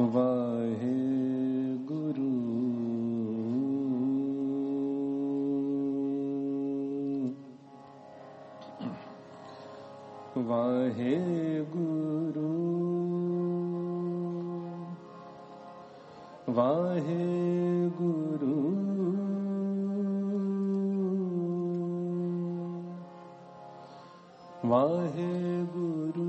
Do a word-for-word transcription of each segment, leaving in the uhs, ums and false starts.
वाहे गुरु वाहे गुरु वाहे गुरु वाहे गुरु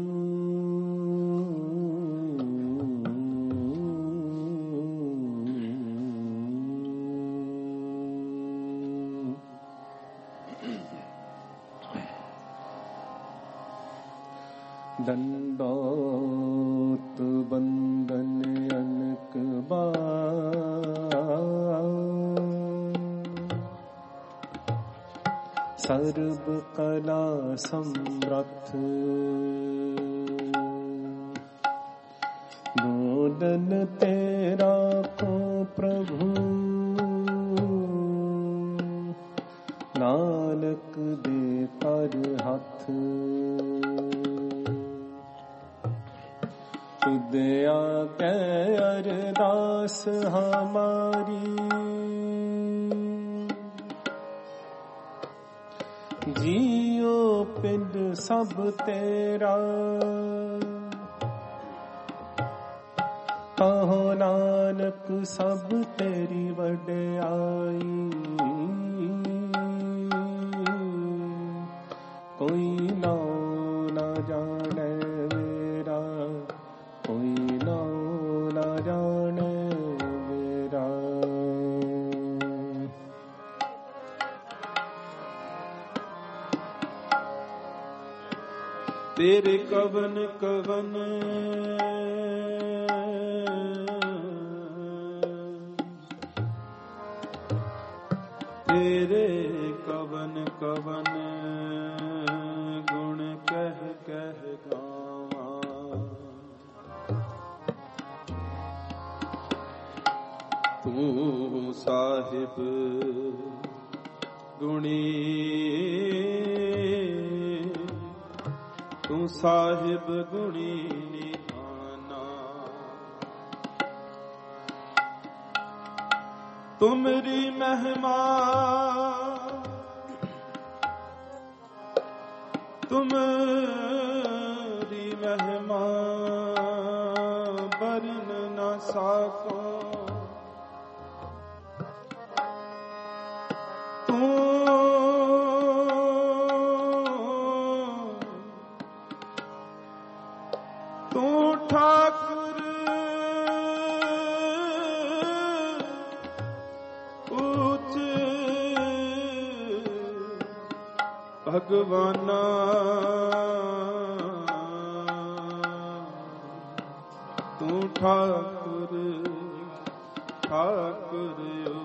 दंडोत बंदन अनक बार सर्व कला समर्थ दोलन तेरा को प्रभु नानक दे कर हाथ तुदया कै अरदास हमारी जियो पिंड सब तेरा कहो नानक सब तेरी वड्याई कोई नाम न जाने मेरा कोई नाम न जाने मेरा तेरे कवन कवन तेरे कवन कवन गुण कह कह गावा तू साहिब गुणी तू साहिब गुणी निधाना तुमरी महिमा तुमरी महिमा बरन न साको तू तू ठाकुर ऊंच भगवाना तू ठाकुर ठाकुर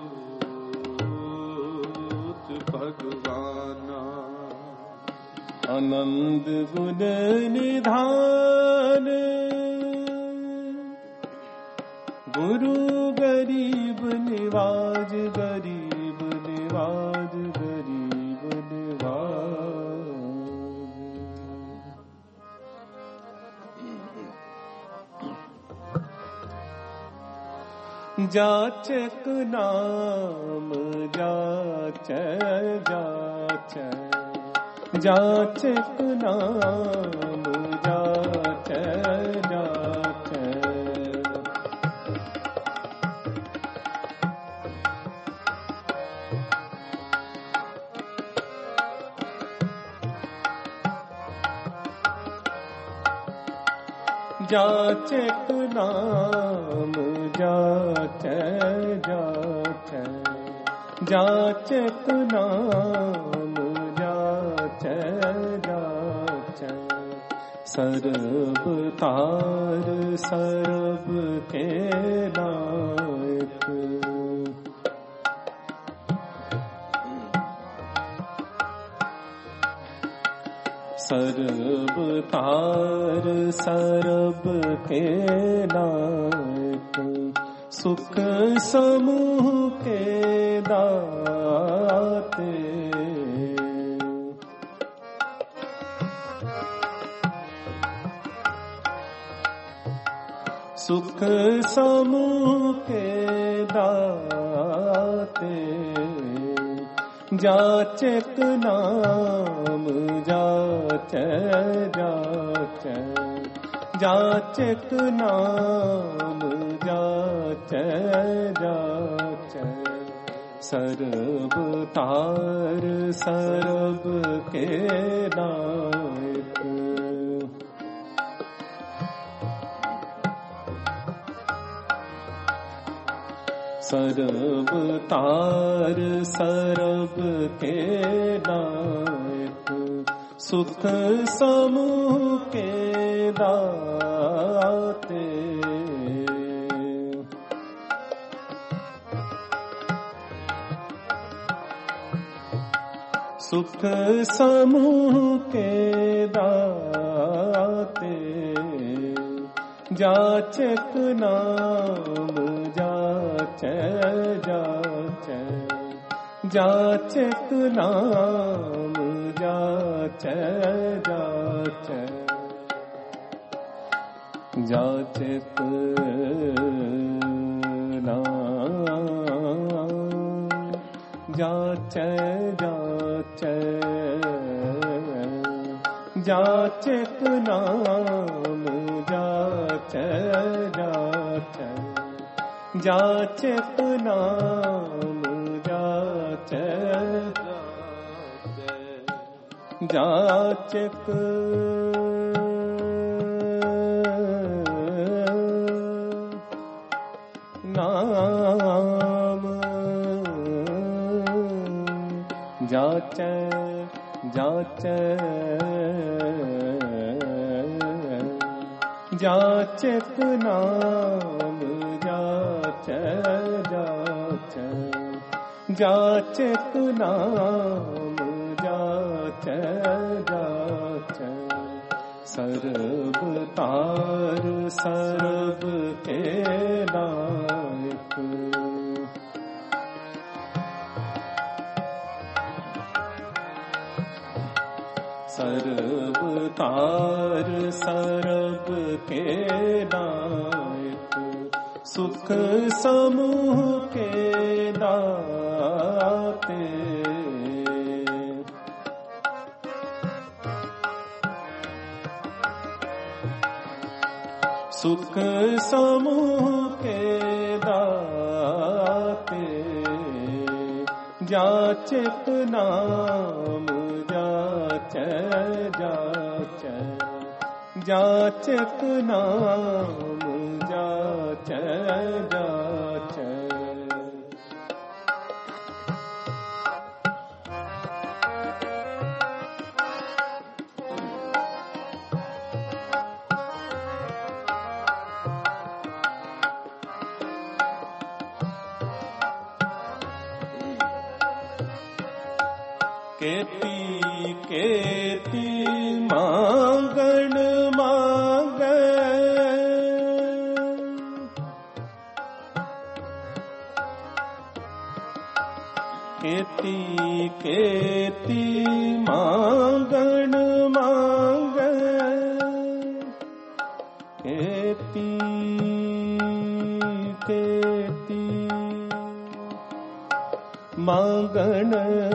ऊंच भगवाना आनंद गुण निधान गुरु गरीब निवाज गरीब निवाज गरीब निवाज जाचक नाम जाचै जाचै जाचक नाम जाचै जाचै जाचक नाम जाचै जाचै जाचक नाम जाचै जाचै सरब तार सरब के नायक सरब तार सरब के नायक सुख समूह के दाते सुख समूह के दाते जाचक नाम जाचै जाचै जाचक नाम जाचै जाचै सरब तार सरब के नायक सरब तार सरब के नायक सुख समूह के दाते सुख समूह के दाते जाचक नाम जाचै जाचै जाचक नाम जाचै जाचै जाचक नाम जाचै जाचै जाचक नाम जाचै जाचै जाचक नाम जाचै जाचक नाम जाचै जाचै जाचक नाम जाचै जाचै जाचक नाम जाचै जाचै सरब तार सरब के नायक सरब तार सरब के नायक सुख समूह के दाते सुख समूह के दाते जाचक नाम जाचै जाचै जाचक नाम जाचै जाचै केती केती मांगण मांगै केती केती मांगण मांगै केती केती मांगण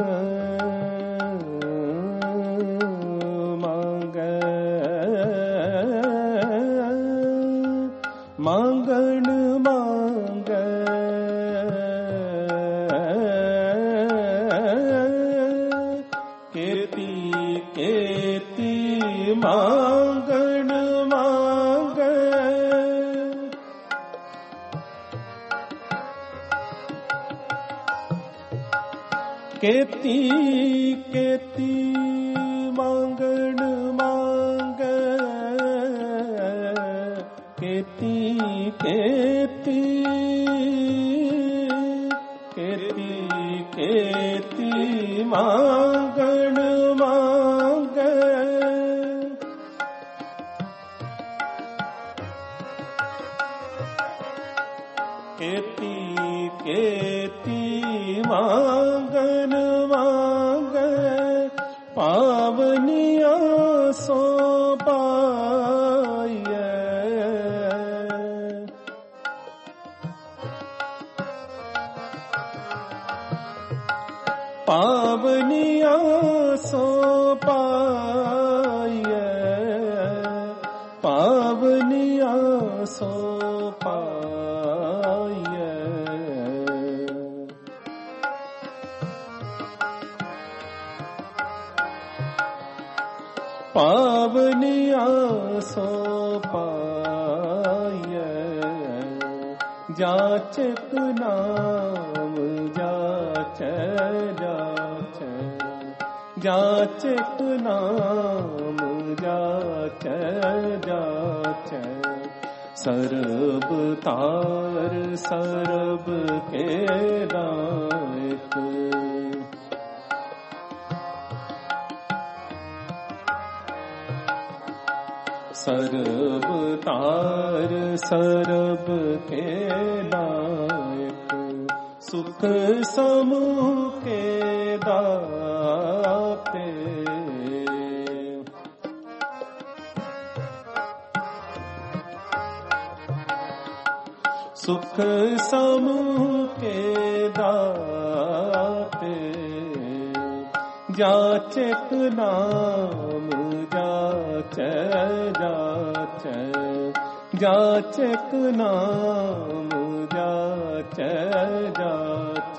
मांगण मांगै केती केती मांगण मांगै केती केती मांगण मांगै केती केती केती केती मांगण मांगै केती केती मांगण मांगै पावनिया सो पाइयै पावनिया सो पाइय पावनिया सो पाइय पावनिया सो पाइय जाचक नाम जाच जाच जाचक नाम जाच जाच सरब तार सरब के दायक सरब तार सरब के दायक सुख समूह के दाते सुख समूह के दाते जाचक नाम जाच जाच जाचक नाम जाच जाच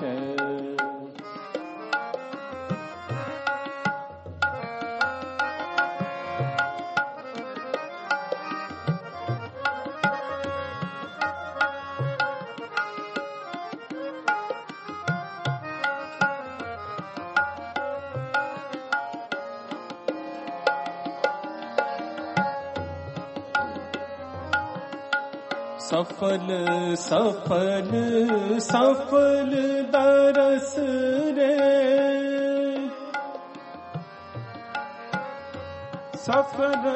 सफल सफल सफल दरस रे सफल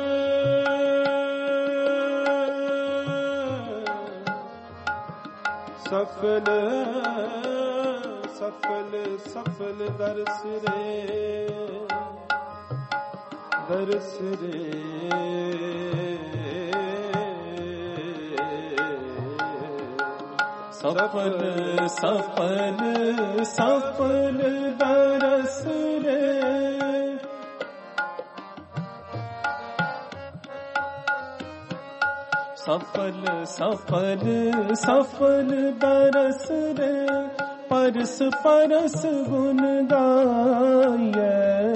सफल सफल सफल दरस रे दरस रे सफल सफल सफल दरस रे सफल सफल सफल दरस रे परस परस गुण गाय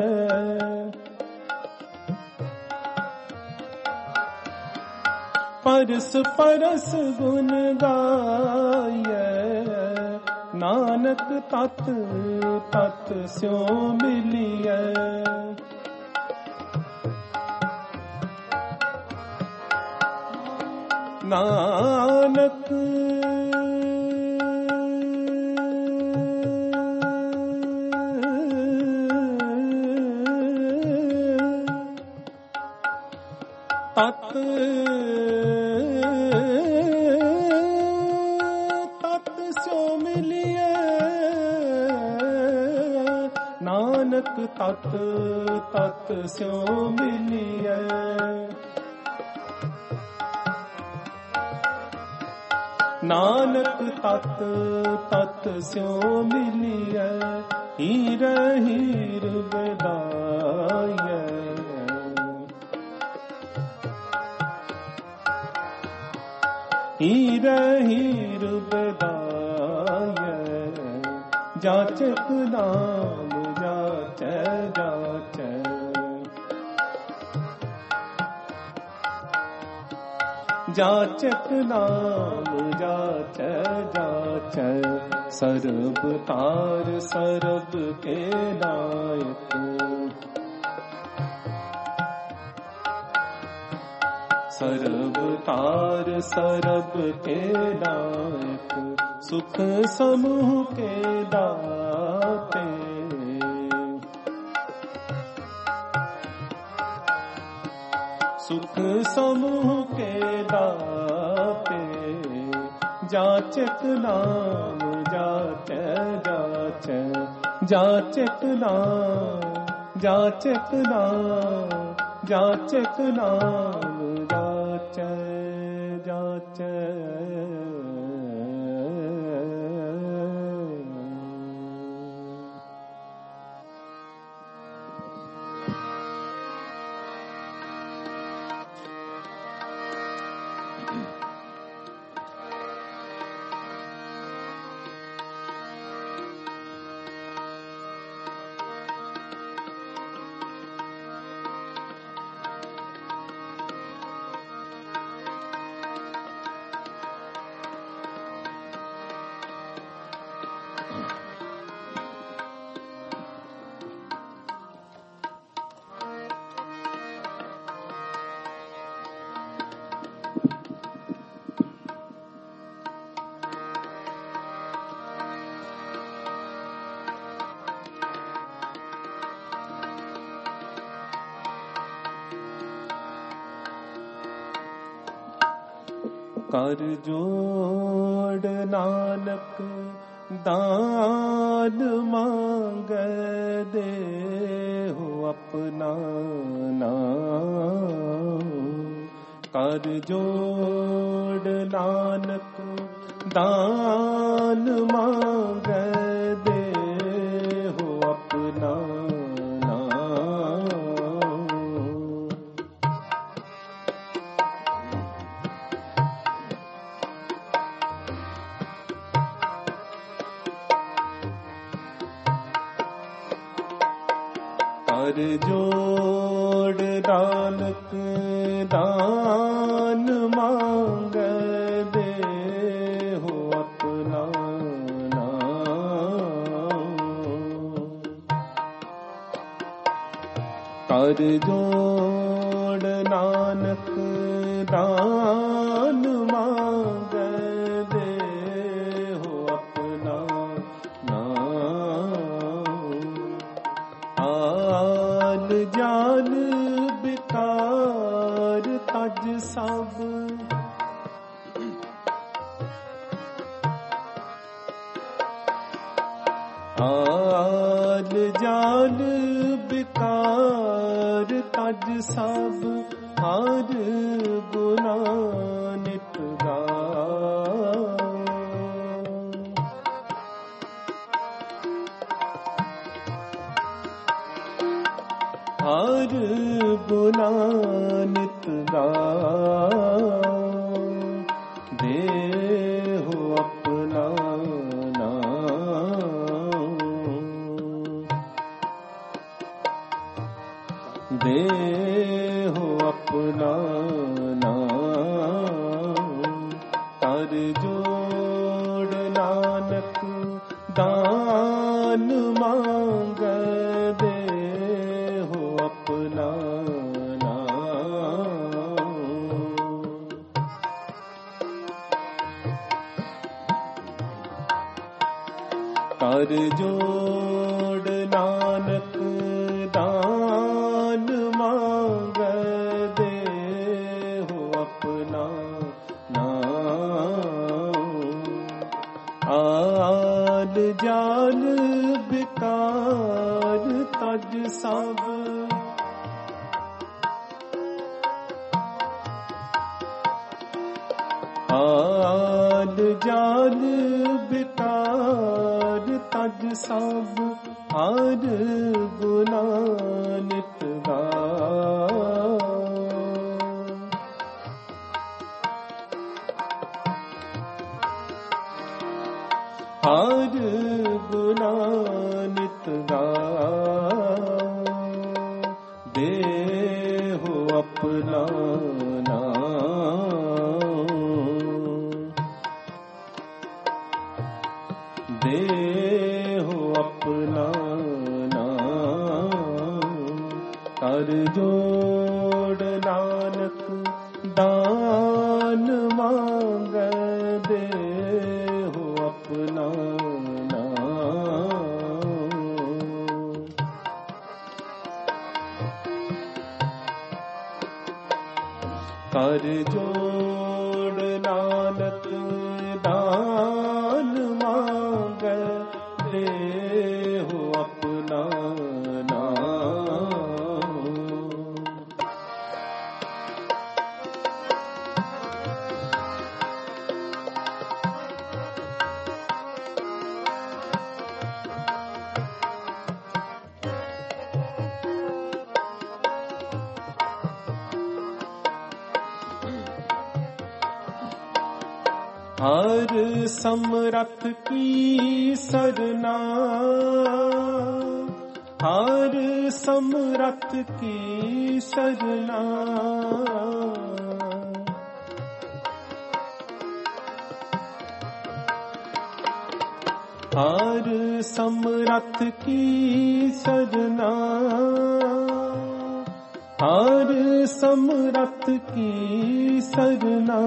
परस परस गुण गाय नानक तत तत स्यो मिलिय नानक तत तत स्यो मिलिय नानक तत तत स्यो मिलिय नानक तत तत स्यो मिलिय हीर हीर बेदाय हीर हीर बेदाय जाचक नाम जाच जाच जाचक नाम जाच जाच सरब तार सरब के नायक सरब तार सरब के नायक सुख समूह के दाते सुख समूह के दाते जाचक नाम जाच जाच जाचक नाम जाचक नाम जाचक नाम जाच जाच कर जोड़ नानक दान मांगे दे हो अपना नाम। कर जोड़ नानक दान मांगे दे हो अपना कर जोड़ नानक दान मांग दे हो अपना नाम। कर जोड़ नानक दान मांग दे हो अपना नाम। आल जान बिकार तज सब आल जान बिकार तज सब हर गुना नित हर गुना नित दे हो अपना नाम। दे हो अपना नाम। कर जोड़ नानक दान मांग दे हो अपना नाम। कर जोड़ नानक दान मांग दे हो अपना नाम। आल जाल बिकार तज सब आल जाल बिकार तज सब हर गुना नित हर गुना नित दे हो अपना नाम। दे हो अपना नाम। कर जोड़ नानक दान मांग दे हो अपना नाम। कर जोड़ नानक दान मांग दे हो अपना नाम। हर समरथ की सरना हर समरथ की सरना हर समरथ की सरना हर समरथ की सरना।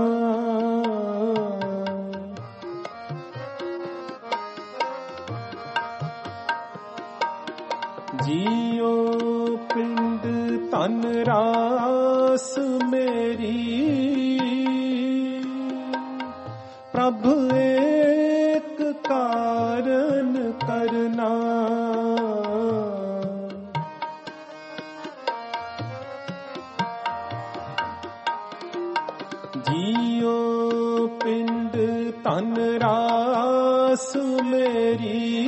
जियो पिंड तन रास मेरी प्रभु एक कारण करना। जियो पिंड तन रास मेरी,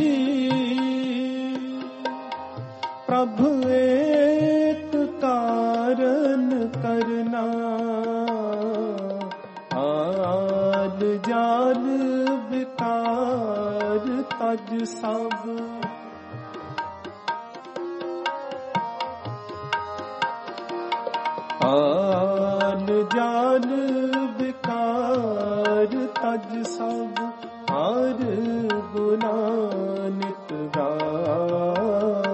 प्रभु एक कारण करना। आल जाल विकार तज सब, आल जाल विकार तज सब, हर गुना नित गाओ।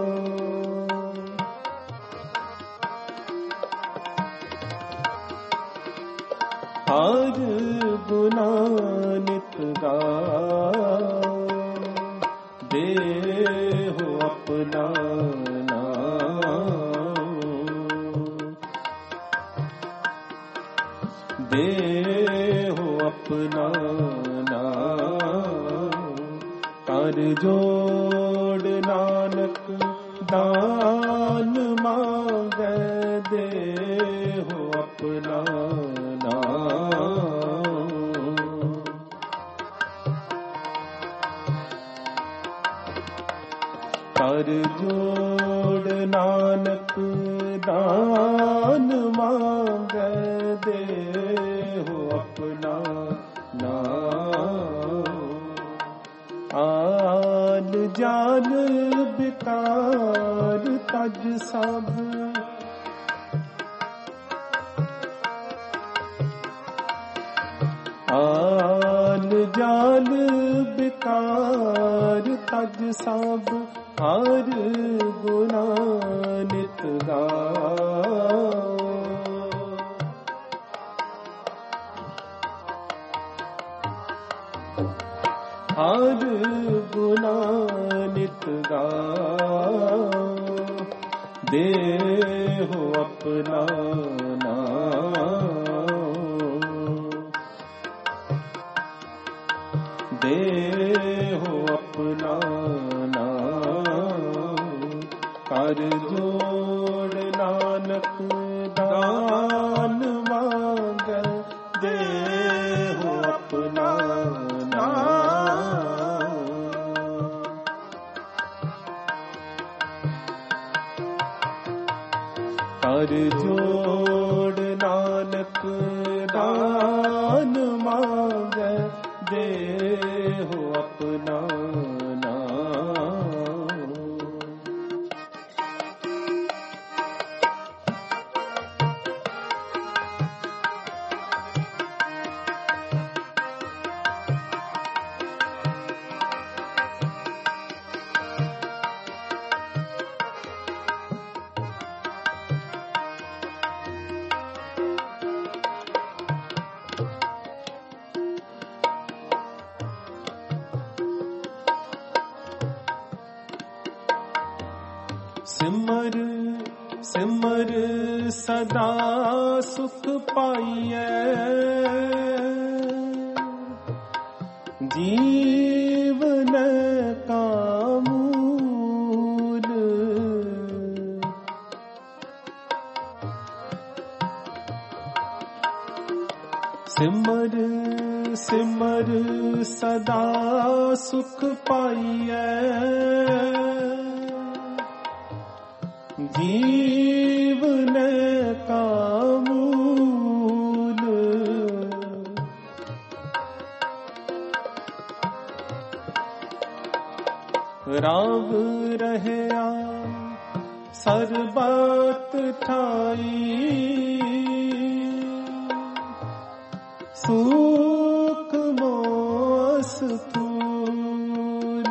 हर गुना नित गाओ, देहो अपना देहो अपना नाम। कर जोड़ नानक दान मांगे, देहो अपना नाम। कर जोड़ नानक दान मांगे, देहो अपना नाम। आल जाल विकार तज सब, आल जाल विकार तज सब, हर गुना नित गाओ। हर गुना नित गाओ, देहो अपना नाम। देहो अपना नाम। कर जोड़ नानक दान मांगे, देहो अपना नाम। कर जोड़ नानक दान मांगे, देहो अपना नाम। सिमर सिमर सदा सुख पाइए, जीवन का मूल। सिमर सिमर सदा सुख पाइए, जीवन का मूल। राव रहया सरबत ठाई, सुख मोस फूल।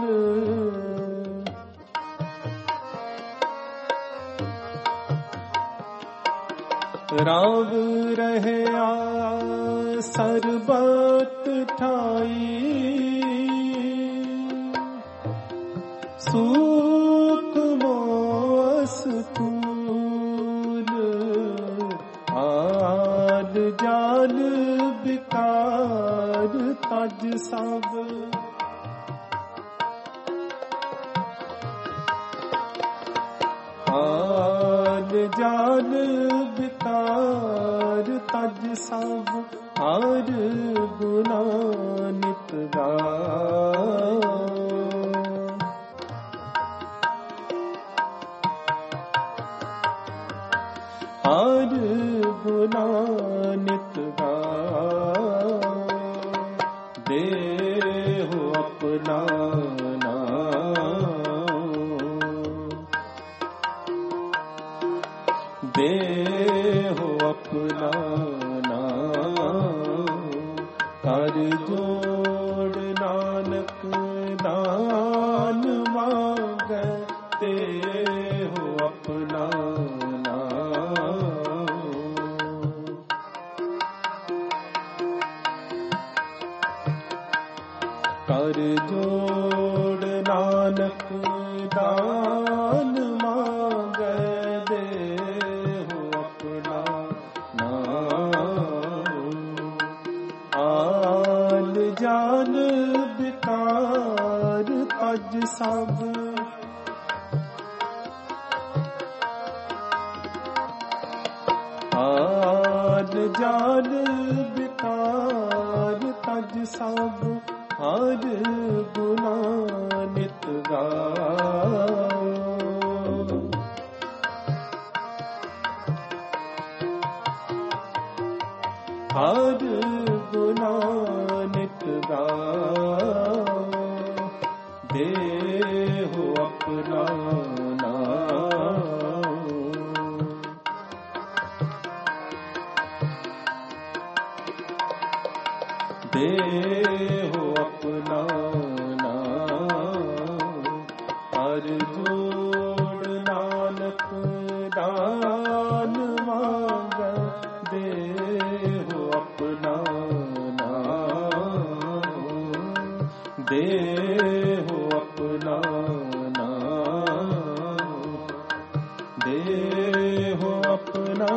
राव रहया सरबत ठाई, सुख मोस फूल। आल जाल विकार तज सब हाल जान बिकार तज सब हर गुना नित गाओ हर गुना नित गाओ देहो अपना देहो अपना कर जोड़ नानक दान मांगे देहो अपना कर जोड़ नानक दान मांगे देहो अपना आल जान बिकार तज सब आल जान बिकार तज सब हर गुना नित गाओ हर गुना नित गाओ देहो अपना देहो अपना हर जोड़ नानक दान मांगे देहो अपना देहो अपना देहो अपना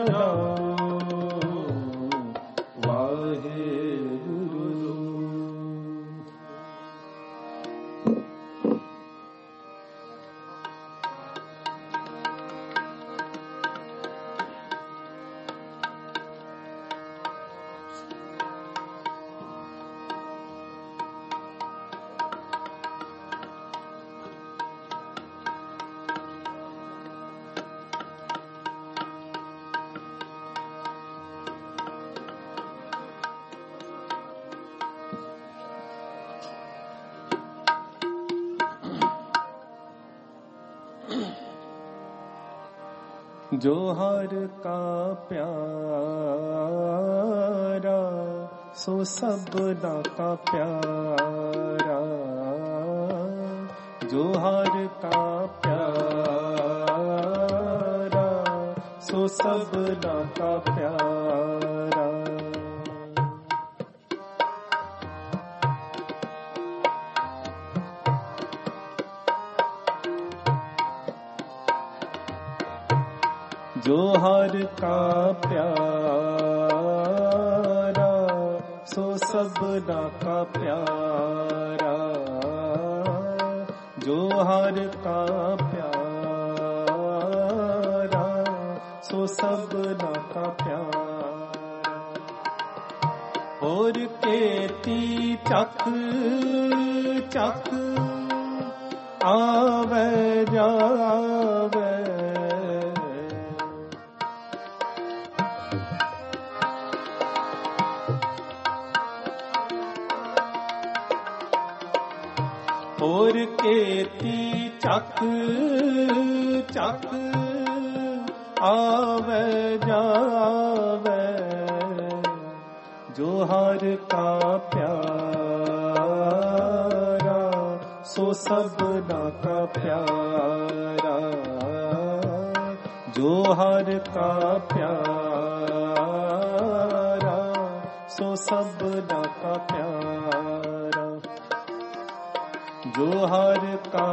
जो हर का प्यारा सो सबदा का प्यारा जो हर का प्यारा सो सबदा का प्यारा जो हर का प्यारा सो सबदा का प्यारा जो हर का प्यारा सो सबदा का प्यारा और केती चक चक आवे जावे और केती चक चक आवे जावे जो हर का प्यारा सो सबदा का प्यारा जो हर का प्यारा सो सबदा का प्यारा जो हर का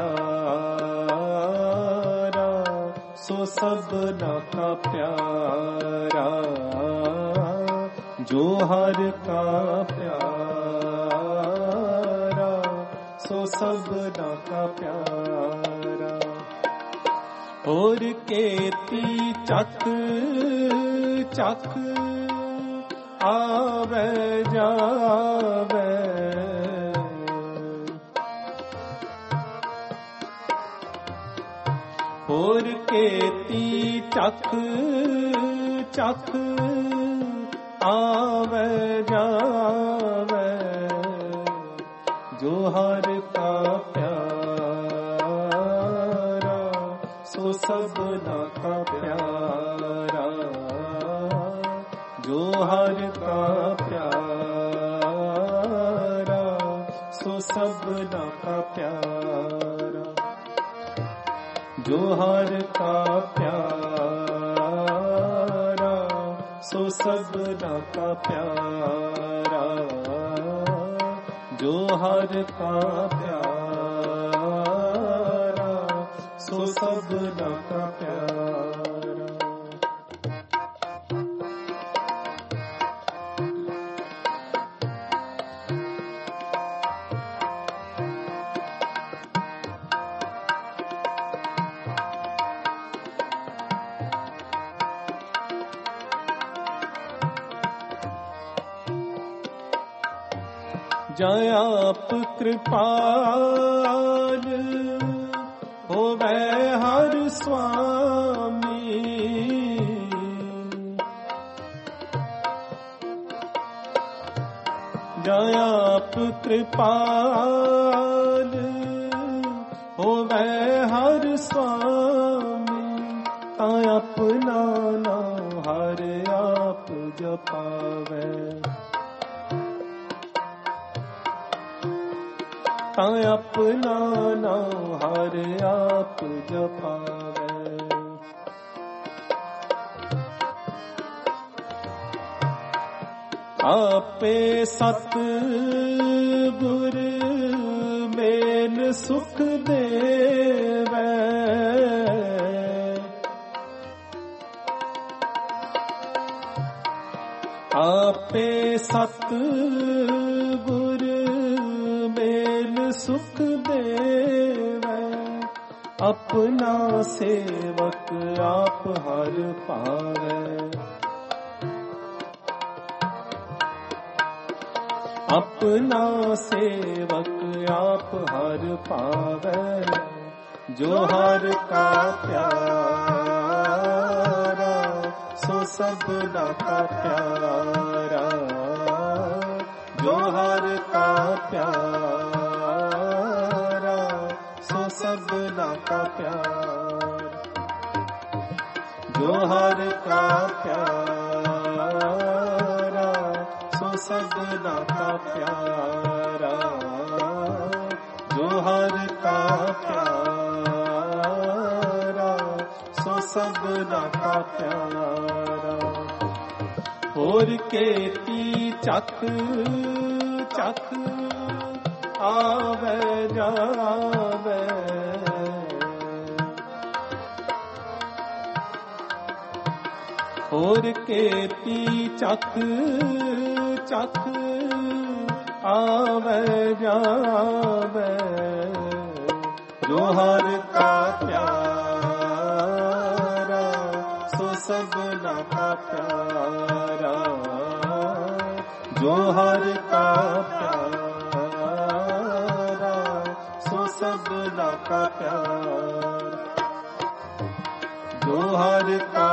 प्यारा सो सबदा का प्यारा जो हर का प्यारा सो सबना का प्यारा। और केती चक चक आवे जावे, और केती चक चक आवे जावे, जो हर का प्यारा सो सबना का प्यारा। जो हर का प्यारा सो सबना का प्यारा। जो हर का प्यारा सो सबना का प्यारा। जो हर का प्यारा सो सबना का प्यारा। जयाप कृपाल होवे हर स्वामी, जयाप कृपाल होवे हर स्वामी। तां अपना नाम हर आप जपावे, तां अपना नाम हर आप जपावे। आपे सत गुर मेल सुख देवे, आपे सत गुर मेल सुख देवे। अपना सेवक आप हर पावे, अपना सेवक आप हर पावे। जो हर का प्यारा सो सबना का प्यारा। जो हर का प्यारा सो सबना का प्यार। जो हर का प्यारा सो सबना का प्यारा। जो हर का प्यारा सो सबना का प्यारा। और केती चक चक आवे जावे, और केती चक चक आवे जावे। जो हर का प्यारा सो सबना का प्यारा। जो हर का प्यारा सो सबना का प्यार। जो हर का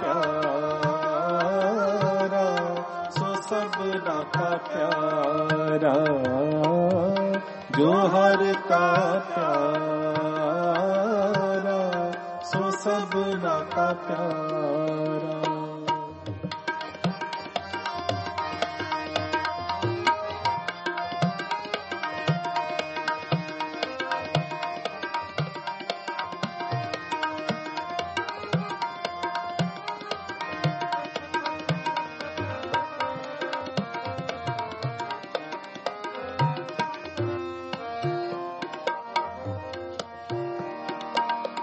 प्यारा सो सबना का प्यारा। जो हर का प्यारा सो सबना का प्यारा।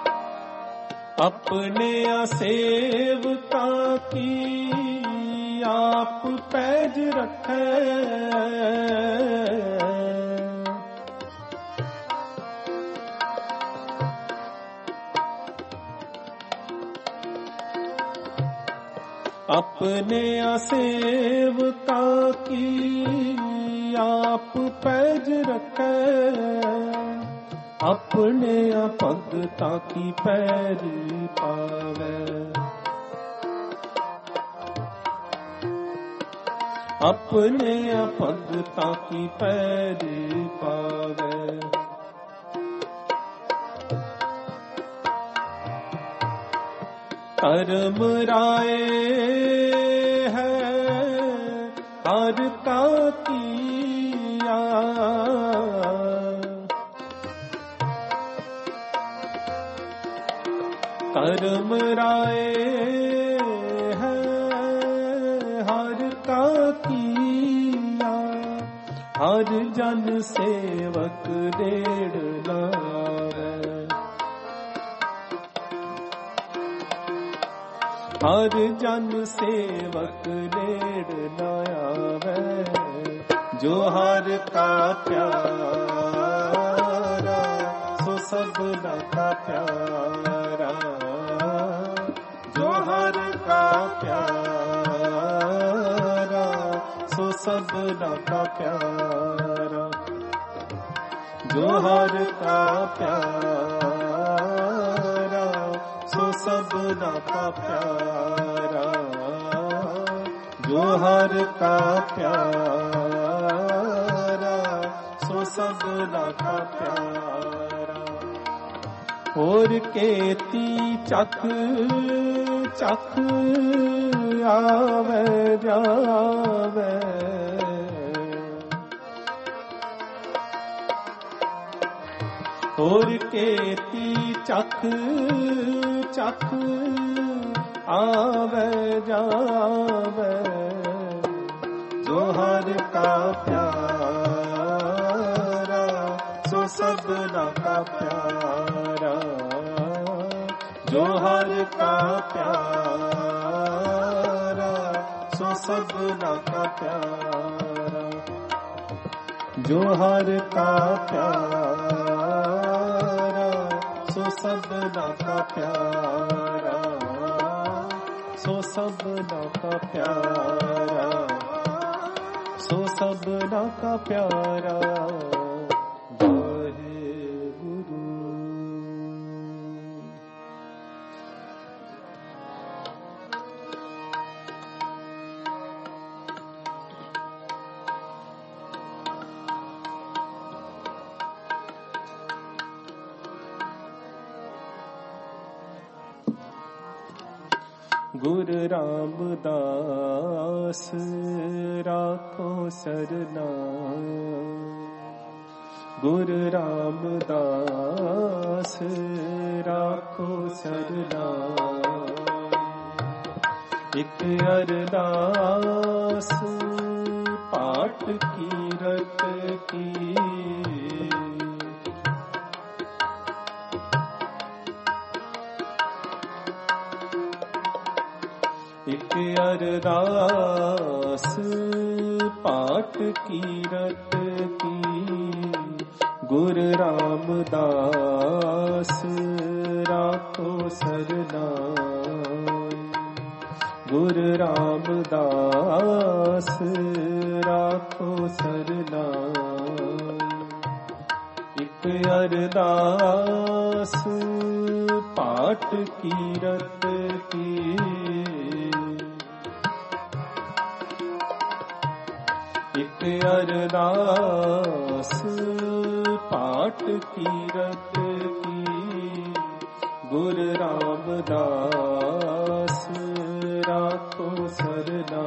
अपने सेवका की आप पैज रखे, अपने सेवका की आप पैज रखे, अपने भगता की पैरी पावे, अपने भगता की पैरी पावे। कर्म राय है हर का किया, कर्म राय है हर का किया, हर जन सेवक डेढ़ लावे, हर जन सेवक डेढ़ लावे, जो हर का प्यारा सो सबना का प्यारा, जो हर का प्यारा सो सबना का प्यारा, जो हर का प्यारा सो सबना का प्यारा, जो हर का प्यारा सो सबना का प्यारा। और केती चक चक आवे जावे, और केती चक चक आवे जावे, जो हर का प्यारा सो सबना का प्यारा, जो हर का प्यारा सो सबना का प्यारा, जो हर का प्यारा सो सबना का प्यारा, सो सबना का प्यारा, सो सबना का प्यारा। गुरु रामदास राखो सरना, गुरु रामदास राखो सरना, एक अरदास पाठ कीरत की, एक अरदास पाठ कीरत की, गुरु रामदास राखो सरना, गुरु रामदास राखो सरना, एक अरदास पाठ कीरत की, एक अरदास पाठ कीरत की, गुरु रामदास राखो सरना,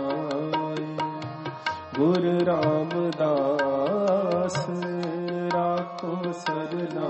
गुरु रामदास राखो सरना।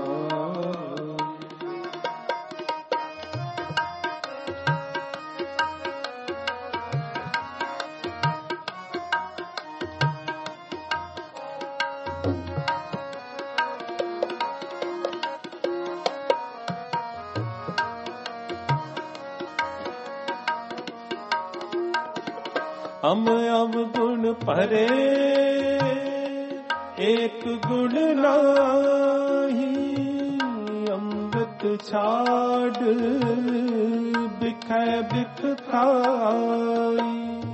हम अवगुण परे एक गुण नाही, अमृत छाड़ बिखै बिख खाई।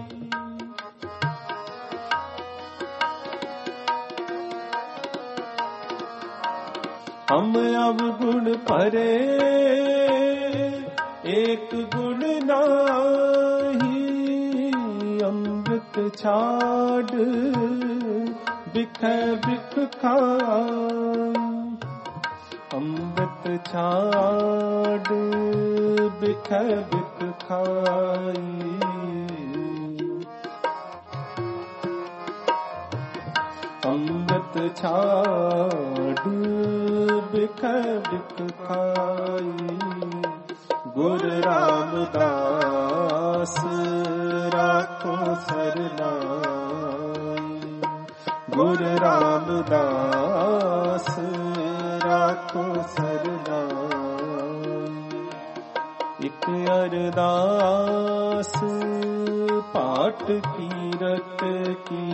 हम अवगुण परे एक गुण नाही, अमृत छाड़ बिखै बिख खाई। अमृत छाड़ बिखै बिख खाई। अमृत छाड़ बिखै बिख खाई। गुरु रामदास राखो सरनाई। गुरु रामदास राखो सरनाई। एक अरदास पाठ कीरत की,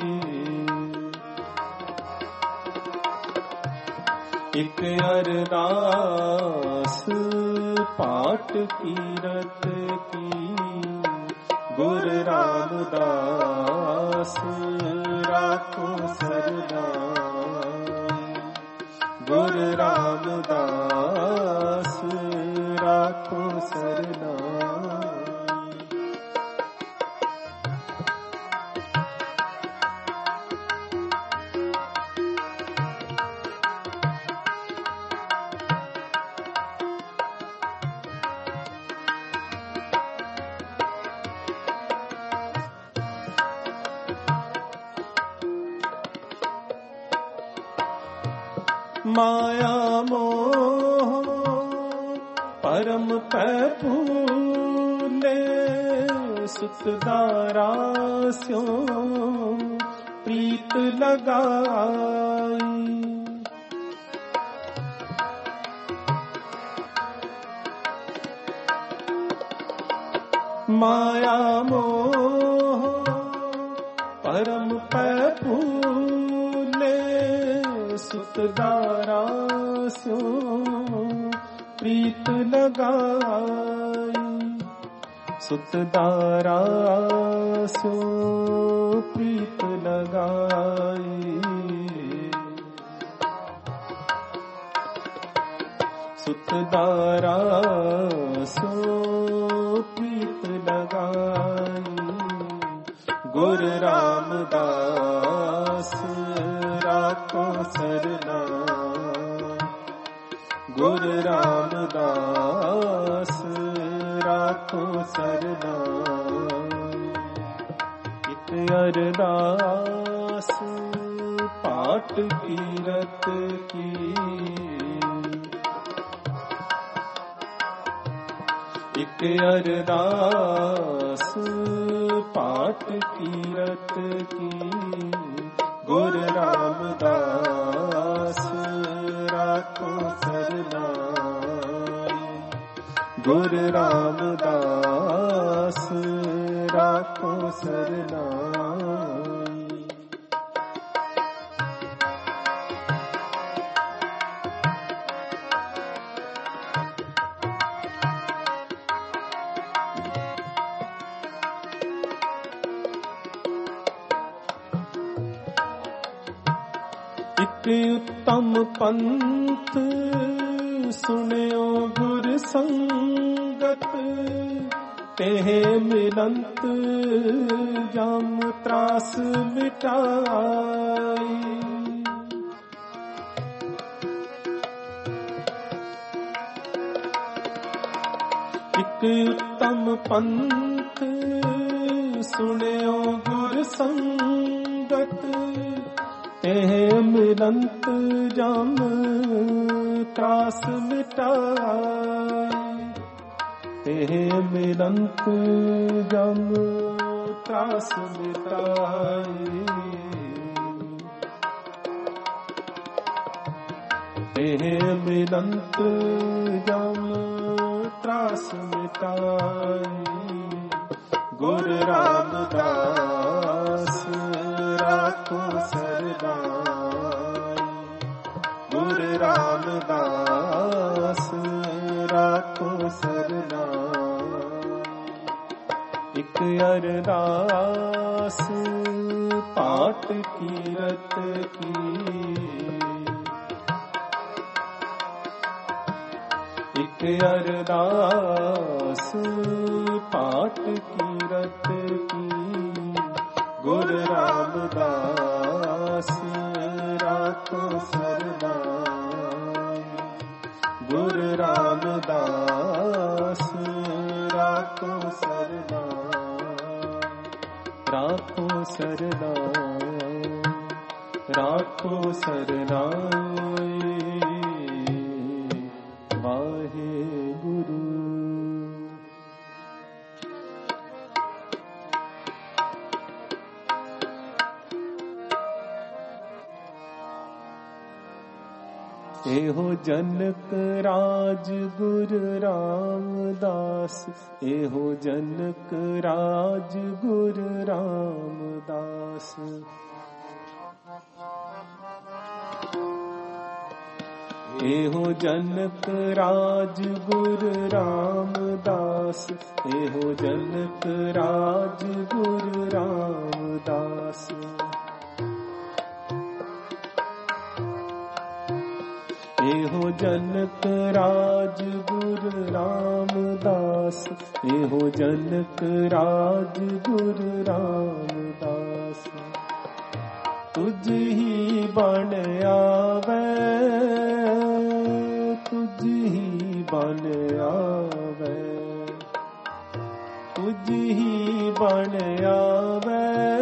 एक अरदास पाठ कीरत की। गुरु रामदास राखो सरनाई। गुरु रामदास राखो सरनाई। माया मोह परम पै भूले, सुतदारा स्यो प्रीत लगाई। माया मोह परम पै भूले, सुतदारा स्यो प्रीत लगाई। सुतदारा स्यो प्रीत लगाई। सुतदारा स्यो प्रीत लगाई। गुरु रामदास राखो सरनाई। गुरु रामदास राखो सरनाई। एक अरदास पाठ कीरत की, एक अरदास पाठ कीरत की। गुरु रामदास राखो सरनाई। गुरु रामदास राखो सरनाई। एक उत्तम पंथ सुनियो गुर संगत, तेह मिलंत जम त्रास मिटाई। एक उत्तम पंथ सुनियो गुर संगत, तेह मिलंत जम त्रास मिटाई। तेह मिलंत जम त्रास मिटाई। तेह मिलंत जम त्रास मिटाई। गुरु रामदास राखो सरनाई। गुरु रामदास राखो सरनाई। एक अरदास पाठ कीरत की, एक अरदास पाठ कीरत की। गुरु रामदास राखो सरनाई। गुरु रामदास राखो सरनाई। राखो सरनाई, राखो सरनाई। वाहे गुरु। एहो जनक राज गुरु रामदास। एहो जनक राज गुरु रामदास। एहो जनक राज गुरु रामदास। एहो जनक राज गुरु रामदास। एहो जनक राज गुरु रामदास। एहो जनक राज गुरु रामदास। तुझ ही बन आवे, तुझ ही बन आवे। तुझ ही बन आवे,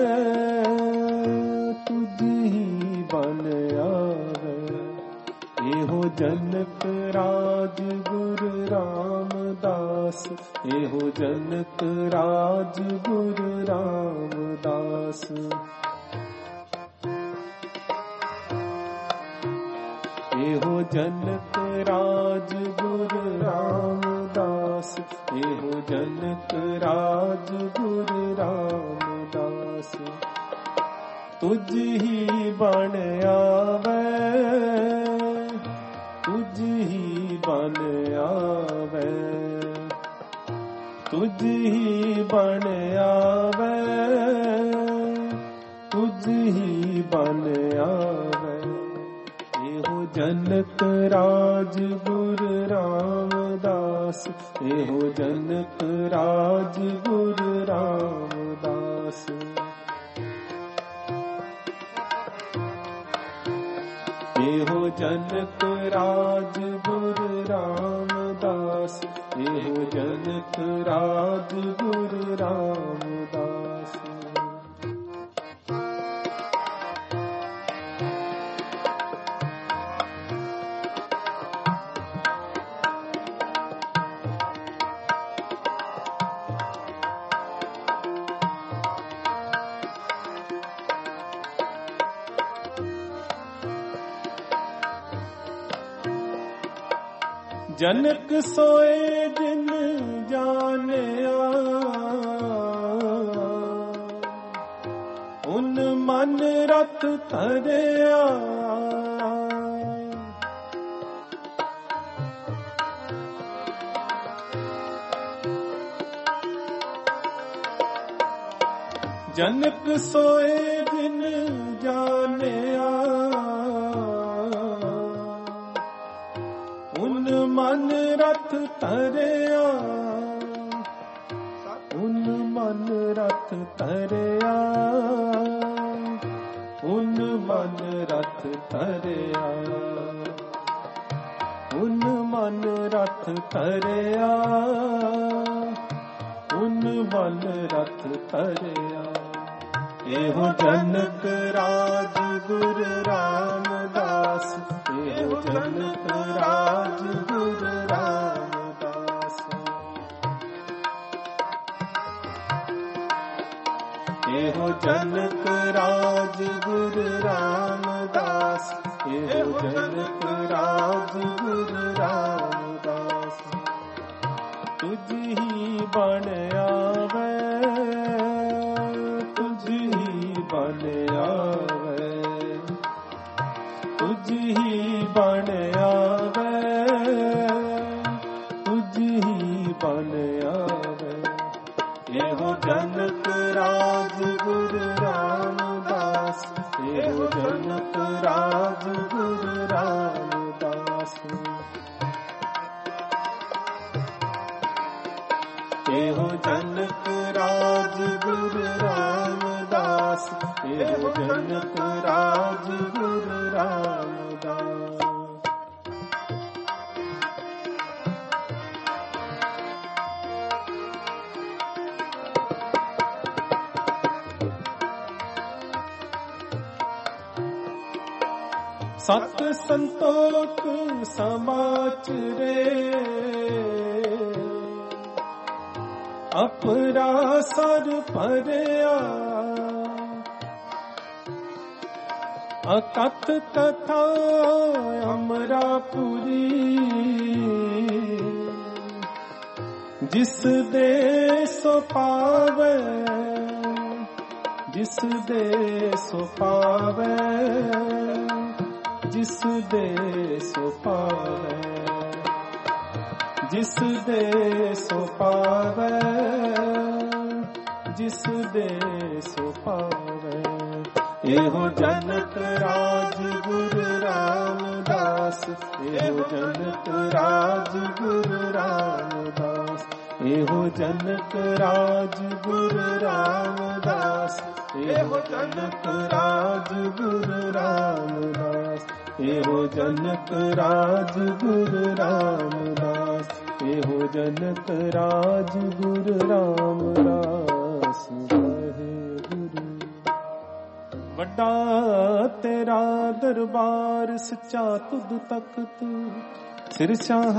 तुझ ही बन आवे। एहो जनक राज गुरु रामदास। एहो जनक राज गुरु रामदास। एहो जनक राज गुरु रामदास। एहो जनक राज गुरु रामदास। तुझ ही बन आवे, तुझ ही बन आवे। तुझ ही बन आवे, तुझ ही बन आवे। एहो जनक राज गुरु रामदास। एहो जनक राज गुरु रामदास। एहो जनक राज गुरु रामदास। एहो जनक राज गुरु रामदास। जनक सोए जिन जानिया, उन मन रत धरिया। जनक सोए जिन जानिया, उन मन रथ धरिया। उन मन रथ धरिया, उन मन रथ धरिया। उन मन रथ धरिया, उन मन रथ धरिया। एहो जनक राज गुरु रामदास। एहो जनक राज गुरु रामदास। एहो जनक राज गुरु रामदास। एहो जनक राज गुरु रामदास। तुझ ही बन आवे, ਬਨ ਆਵੇ, ਤੁਝ ਹੀ ਬਨ ਆਵੇ, ਤੁਝ ਹੀ ਬਨ ਆਵੇ। ਇਹੋ ਜਨਕ ਰਾਜ ਗੁਰੂ ਰਾਮਦਾਸ, ਇਹੋ ਜਨਕ ਰਾਜ ਗੁਰੂ ਰਾਮਦਾਸ। ਇਹੋ ਜਨਕ ਰਾਜ ਗੁਰੂ ਰਾਮਦਾਸ, ਇਹੋ ਜਨਕ ਰਾਜ ਗੁਰੂ ਰਾਮਦਾਸ। ਸਤ ਸੰਤੋਖ ਸਮਾਚਰੇ, ਅਪਰਾ ਸਰ ਭਰਿਆ, ਅਕਥ ਕਥਾ ਅਮਰਾਪੁਰੀ। ਜਿਸ ਦੇ ਸੋ ਪਾਵੇ, ਜਿਸ ਦੇ ਸੋ ਪਾਵੇ, ਜਿਸ ਦੇ ਸੋ ਪਾਵੇ, ਜਿਸ ਦੇ ਸੋ ਪਾਵੇ, ਜਿਸ ਦੇ ਸੋ ਪਾਵੇ। ਇਹੋ ਜਨਕ ਰਾਜ ਗੁਰੂ ਰਾਮਦਾਸ, ਇਹੋ ਜਨਕ ਰਾਜ ਗੁਰੂ ਰਾਮਦਾਸ, ਇਹੋ ਜਨਕ ਰਾਜ ਗੁਰੂ ਰਾਮਦਾਸ, ਇਹੋ ਜਨਕ ਰਾਜ ਗੁਰੂ ਰਾਮਦਾਸ, ਇਹੋ ਜਨਕ ਰਾਜ ਗੁਰੂ ਰਾਮਦਾਸ, ਇਹੋ ਜਨਕ ਰਾਜ ਗੁਰੂ ਰਾਮਦਾਸ। ਵਾਹਿਗੁਰੂ। ਵੱਡਾ ਤੇਰਾ ਦਰਬਾਰ ਸੱਚਾ ਤੁਧ ਤਖਤ, ਸਿਰ ਸ਼ਾਹ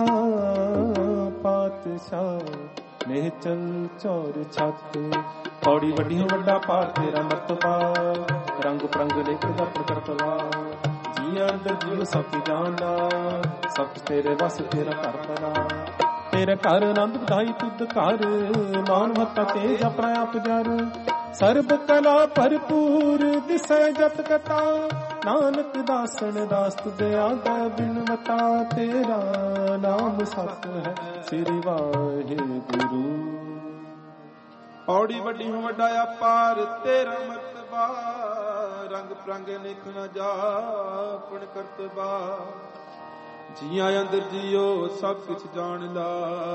ਪਾਤਸ਼ਾਹ ਨੇ ਚਲ ਚੌਰ ਛੱਤ। ਪੌੜੀ ਵੱਡੀ ਹੋ ਵੱਡਾ ਪਾਰ ਤੇਰਾ ਮਰਤਬਾ, ਰੰਗ ਪ੍ਰੰਗ ਲਿਖਦਾ ਪ੍ਰਕਰਤਵਾ। ਜੀਆਂ ਅੰਦਰ ਜੀਉ ਸਭ ਜਾਣਦਾ, ਸਭ ਤੇਰੇ ਵਸ ਤੇਰਾ ਘਰ ਬਣਾ। ਤੇਰੇ ਘਰ ਆਨੰਦ ਵਧਾਈ ਤੁਧ ਘਰ, ਮਾਨ ਮਹੱਤਾ ਤੇਜ ਆਪਣਾ ਆਪ ਜਰ। ਸਰਬ ਕਲਾ ਭਰਪੂਰ ਦਿਸੈ ਜਤ ਕਥਾ, ਨਾਨਕ ਦਾਸਨ ਦਾਸ ਤੁਧ ਆਗਾ ਬਿਨਵਤਾ। ਤੇਰਾ ਨਾਮ ਸਤ ਹੈ ਸ੍ਰੀ ਵਾਹਿਗੁਰੂ। ਪੌੜੀ ਵੱਡੀ ਹੋ ਵੱਡਾ ਅਪਾਰ ਤੇਰਾ ਮਰਤਬਾ, ਰੰਗ ਪ੍ਰੰਗ ਨਿਖ ਨ ਜਾਪਣ ਕਰਤਬਾ। ਜੀਆਂ ਅੰਦਰ ਜੀਓ ਸਭ ਕੁਛ ਜਾਣ ਲਾ,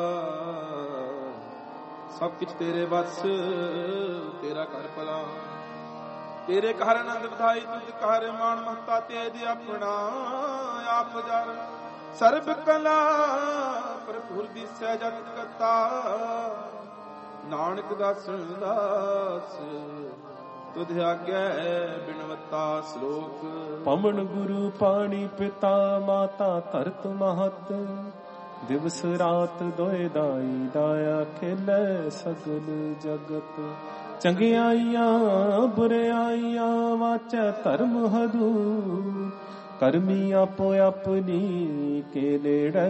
ਸਭ ਕੁਛ ਤੇਰੇ ਵਸ ਤੇਰਾ ਘਰ ਭਲਾ। ਤੇਰੇ ਘਰ ਆਨੰਦ ਵਧਾਈ ਤੁਧ ਘਰ, ਮਾਣ ਮਹੱਤਾ ਤੇਜ ਆਪਣਾ ਆਪ ਜਰ। ਸਰਬ ਕਲਾ ਭਰਪੂਰ ਦਿਸੈ ਜਤ ਕਥਾ, ਨਾਨਕ ਦਾਸਨ ਦਾਸ ਤੁਧ ਆਗੈ ਬਿਨਵਤਾ। ਸ਼ਲੋਕ। ਪਵਨ ਗੁਰੂ ਪਾਣੀ ਪਿਤਾ ਮਾਤਾ ਧਰਤ ਮਹਤ, ਦਿਵਸ ਰਾਤ ਦੋਇ ਦਾਈ ਦਾਇਆ ਖੇਲੇ ਸਗਲ ਜਗਤ। ਚੰਗਿਆਈਆਂ ਬੁਰਿਆਈਆਂ ਵਾਚੈ ਧਰਮ ਹਦੂਰ, ਕਰਮੀ ਆਪੋ ਆਪਣੀ ਕੇ ਨੇੜੇ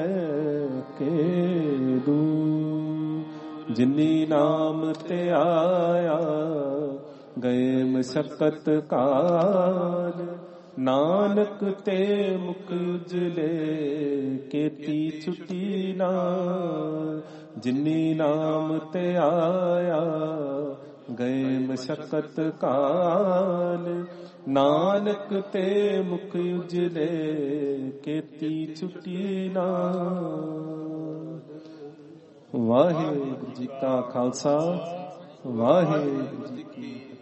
ਕੇ ਦੂਰ। ਜਿਨੀ ਨਾਮ ਤੇ ਆਇਆ ਗਏ ਮਸ਼ਕਤ ਕਾਲ, ਨਾਨਕ ਤੇ ਮੁਖ ਉਜਲੇ ਕੀਤੀ ਛੁੱਟੀ ਨਾਲ। ਜਿਨੀ ਨਾਮ ਤੇ ਆਇਆ ਗਏ ਮਸ਼ਕਤ ਕਾਲ, ਨਾਨਕ ਤੇ ਮੁਖ ਉਜਲੇ ਕੀਤੀ ਛੁੱਟੀ ਨਾਲ। ਵਾਹਿਗੁਰੂ ਜੀ ਕਾ ਖਾਲਸਾ, ਵਾਹਿਗੁਰੂ ਜੀ ਕੀ